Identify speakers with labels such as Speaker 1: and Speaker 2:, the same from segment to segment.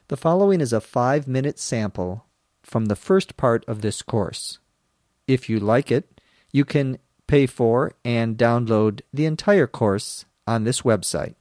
Speaker 1: The following is a 5-minute sample from the first part of this course. If you like it, you can pay for and download the entire course on this website.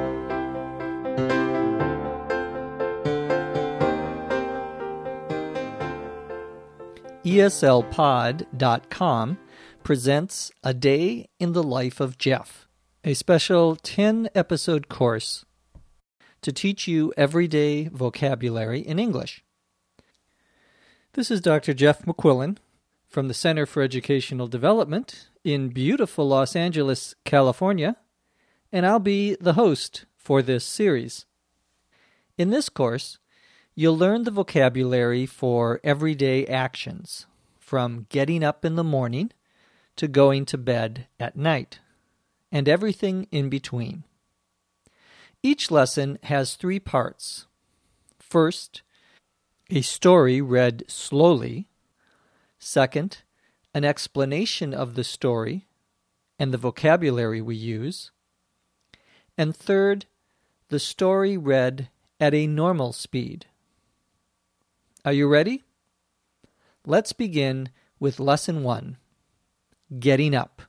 Speaker 1: ESLpod.com presents A Day in the Life of Jeff, a special 10-episode course to teach you everyday vocabulary in English. This is Dr. Jeff McQuillan from the Center for Educational Development in beautiful Los Angeles, California, and I'll be the host for this series. In this course, you'll learn the vocabulary for everyday actions, from getting up in the morning to going to bed at night, and everything in between. Each lesson has 3 parts. First, a story read slowly. Second, an explanation of the story and the vocabulary we use. And third, the story read at a normal speed. Are you ready? Let's begin with Lesson 1, Getting Up.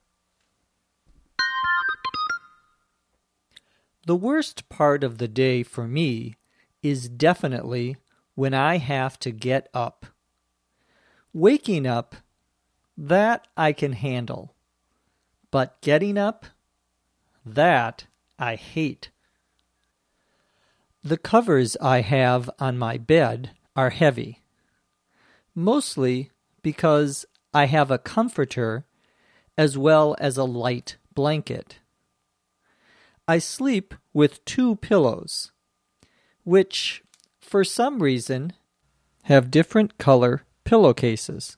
Speaker 1: The worst part of the day for me is definitely when I have to get up. Waking up, that I can handle. But getting up, that I hate. The covers I have on my bed are heavy, mostly because I have a comforter as well as a light blanket. I sleep with 2 pillows, which, for some reason, have different color pillowcases.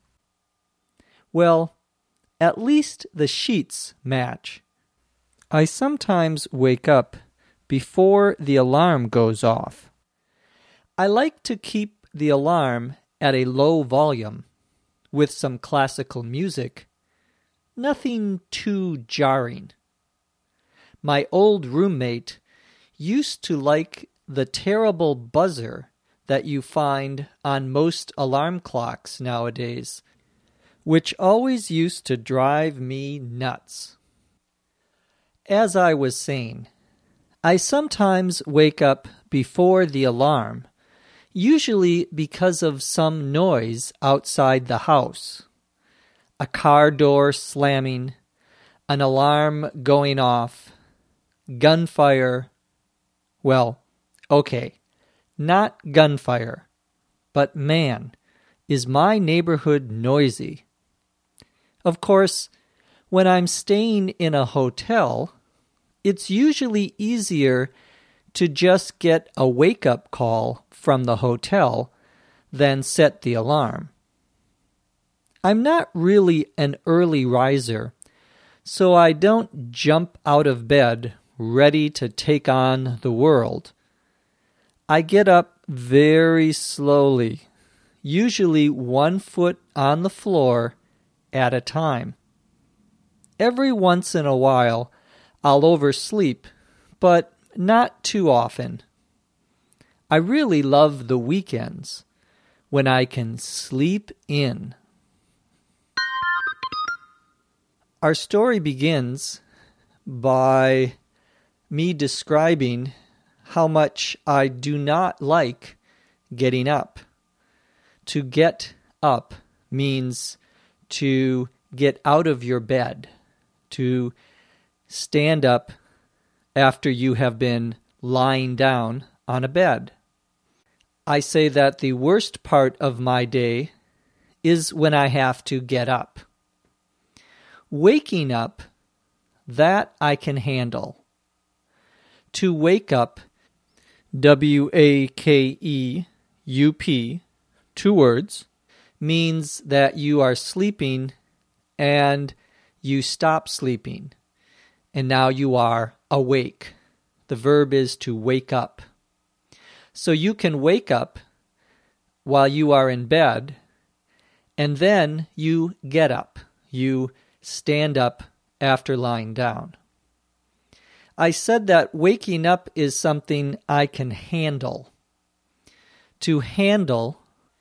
Speaker 1: Well, at least the sheets match. I sometimes wake up before the alarm goes off. I like to keep the alarm at a low volume with some classical music, nothing too jarring. My old roommate used to like the terrible buzzer that you find on most alarm clocks nowadays, which always used to drive me nuts. As I was saying, I sometimes wake up before the alarm, usually because of some noise outside the house. A car door slamming, an alarm going off, gunfire. Well, okay, not gunfire, but man, is my neighborhood noisy. Of course, when I'm staying in a hotel, it's usually easier to just get a wake-up call from the hotel than set the alarm. I'm not really an early riser, so I don't jump out of bed ready to take on the world. I get up very slowly, usually 1 foot on the floor at a time. Every once in a while, I'll oversleep, but not too often. I really love the weekends when I can sleep in. Our story begins by me describing how much I do not like getting up. To get up means to get out of your bed, to stand up after you have been lying down on a bed. I say that the worst part of my day is when I have to get up. Waking up, that I can handle. To wake up, W-A-K-E-U-P, 2 words, means that you are sleeping and you stop sleeping, and now you are awake. The verb is to wake up. So you can wake up while you are in bed, and then you get up. You stand up after lying down. I said that waking up is something I can handle. To handle,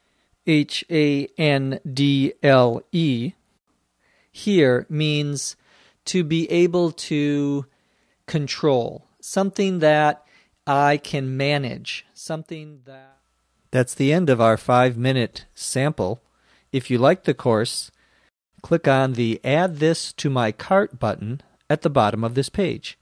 Speaker 1: Handle, here means to be able to control, something that I can manage, something that... That's the end of our 5-minute sample. If you like the course, click on the Add This to My Cart button at the bottom of this page.